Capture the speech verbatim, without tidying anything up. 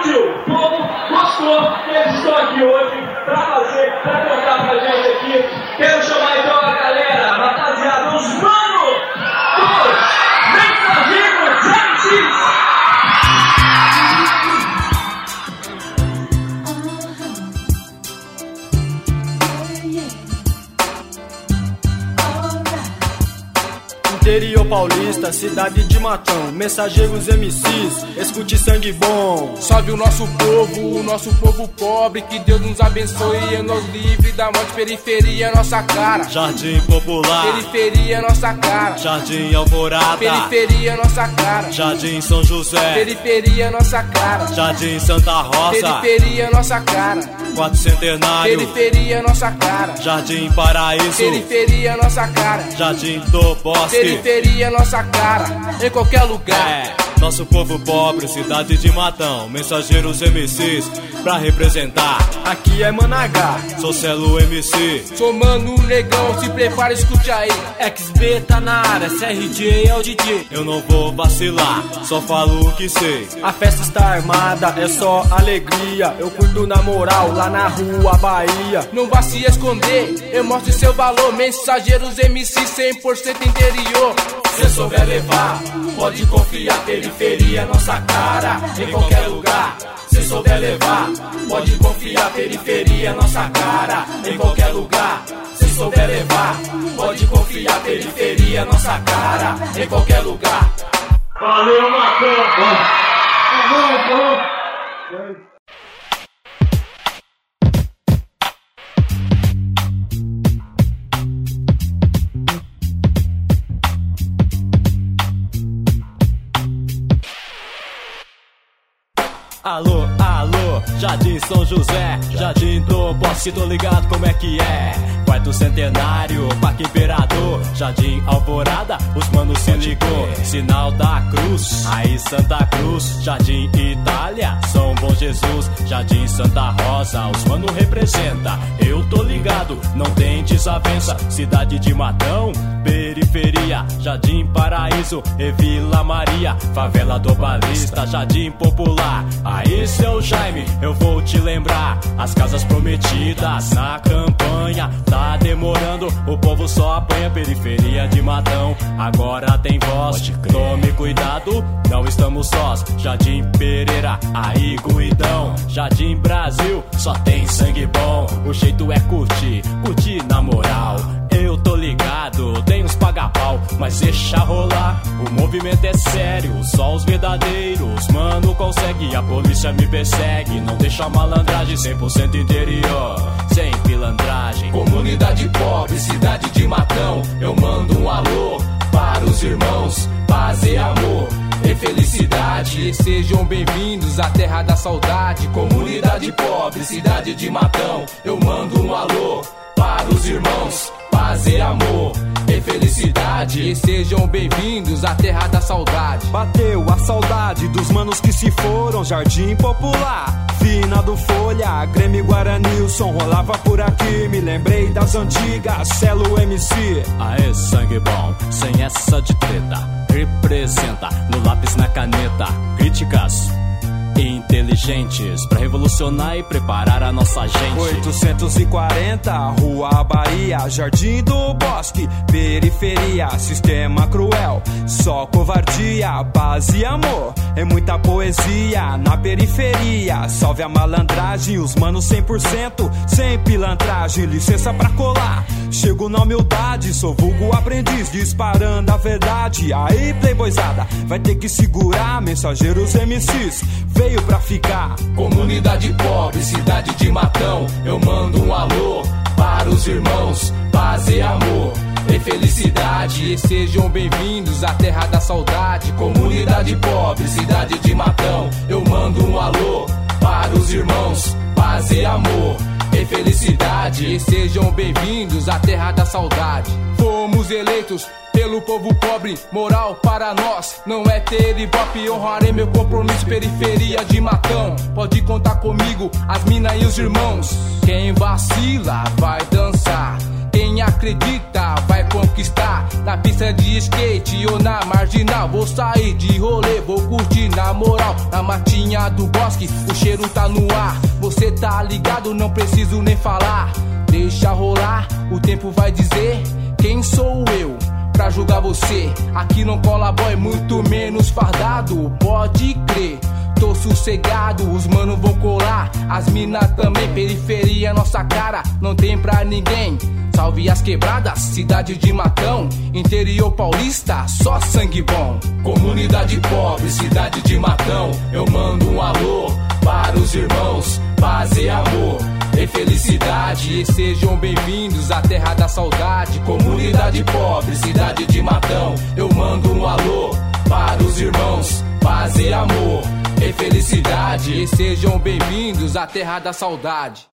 curtiu, o povo gostou, eles estão aqui hoje pra fazer, pra contar pra gente aqui. Quero chamar então a galera, rapaziada, os manos dos Mensageiros M Cs. Interior paulista, cidade de Matão, Mensageiros M Cs, escute sangue bom. Salve o nosso povo, o nosso povo pobre, que Deus nos abençoe e nos livre da morte. Periferia nossa cara, Jardim Popular, periferia nossa cara, Jardim Alvorada, periferia nossa cara, Jardim São José, periferia nossa cara, Jardim Santa Rosa, periferia nossa cara, Quarto Centenário, periferia nossa cara, Jardim Paraíso, periferia nossa cara, Jardim do Bosque, periferia nossa cara, em qualquer lugar. É, nosso povo pobre, cidade de Matão, Mensageiros M Cs, pra representar. Aqui é Managá, sou Celo M C, sou Mano Negão, se prepara, escute aí. X B tá na área, C R J é o D J. Eu não vou vacilar, só falo o que sei. A festa está armada, é só alegria. Eu curto na moral, lá na rua Bahia. Não vá se esconder, eu mostro seu valor. Mensageiros M C cem por cento interior. Se souber levar, pode confiar, periferia nossa cara, em qualquer lugar. Se souber levar, pode confiar, periferia nossa cara, em qualquer lugar. Se souber levar, pode confiar, periferia nossa cara, em qualquer lugar. Valeu, Matão! Alô, alô, Jardim São José, Jardim do Bosque, tô ligado como é que é. Quarto Centenário, Parque Imperador, Jardim Alvorada, os manos se ligou. Sinal da Cruz, aí Santa Cruz, Jardim Itália, São Bom Jesus, Jardim Santa Rosa, os manos representa. Eu tô ligado, não tem desavença. Cidade de Matão, periferia, Jardim Paraíso e Vila Maria, favela do Balista, Jardim Popular. Aí, seu Jaime, eu vou te lembrar as casas prometidas na campanha. Tá demorando, o povo só apanha. Periferia de Matão, agora tem voz. Tome cuidado, não estamos sós. Jardim Pereira, aí Guidão, Jardim Brasil, só tem sangue bom. O jeito é curtir, curtir na moral. Eu tô ligado, tem uns paga-pau, mas deixa rolar. O movimento é sério, só os verdadeiros mano consegue. A polícia me persegue, não deixa a malandragem. Cem por cento interior, sem pilantragem. Comunidade pobre, cidade de Matão, eu mando um alô para os irmãos, paz e amor e felicidade. Sejam bem-vindos à terra da saudade. Comunidade pobre, cidade de Matão, eu mando um alô para os irmãos, paz e amor e felicidade. E sejam bem-vindos à terra da saudade. Bateu a saudade dos manos que se foram. Jardim Popular, Fina do Folha, Grêmio Guaranilson rolava por aqui. Me lembrei das antigas, Celo M C. Aê, sangue bom, sem essa de treta. Representa no lápis, na caneta. Críticas inteligentes pra revolucionar e preparar a nossa gente. Oitocentos e quarenta, Rua Bahia, Jardim do Bosque, periferia, sistema cruel, só covardia, paz e amor, é muita poesia na periferia. Salve a malandragem, os manos cem por cento, sem pilantragem, licença pra colar. Chego na humildade, sou vulgo aprendiz, disparando a verdade. Aí, playboyzada, vai ter que segurar. Mensageiros M Cs, veio pra ficar. Comunidade pobre, cidade de Matão, eu mando um alô para os irmãos, paz e amor e felicidade. E sejam bem-vindos à terra da saudade. Comunidade pobre, cidade de Matão, eu mando um alô para os irmãos, paz e amor e felicidade. E sejam bem-vindos à terra da saudade. Fomos eleitos pelo povo pobre, moral para nós não é ter ibope. Honrarei meu compromisso, periferia de Matão, pode contar comigo, as mina e os irmãos. Quem vacila vai dançar, quem quem acredita vai conquistar. Na pista de skate ou na marginal, vou sair de rolê, vou curtir na moral. Na matinha do bosque, o cheiro tá no ar. Você tá ligado, não preciso nem falar. Deixa rolar, o tempo vai dizer quem sou eu pra julgar você. Aqui não cola boy, muito menos fardado, pode crer. Tô sossegado, os manos vão colar, as minas também, periferia nossa cara, não tem pra ninguém. Salve as quebradas, cidade de Matão, interior paulista, só sangue bom. Comunidade pobre, cidade de Matão, eu mando um alô para os irmãos, paz e amor e felicidade, e sejam bem-vindos à terra da saudade. Comunidade pobre, cidade de Matão, eu mando um alô para os irmãos, paz e amor e felicidade, e sejam bem-vindos à terra da saudade.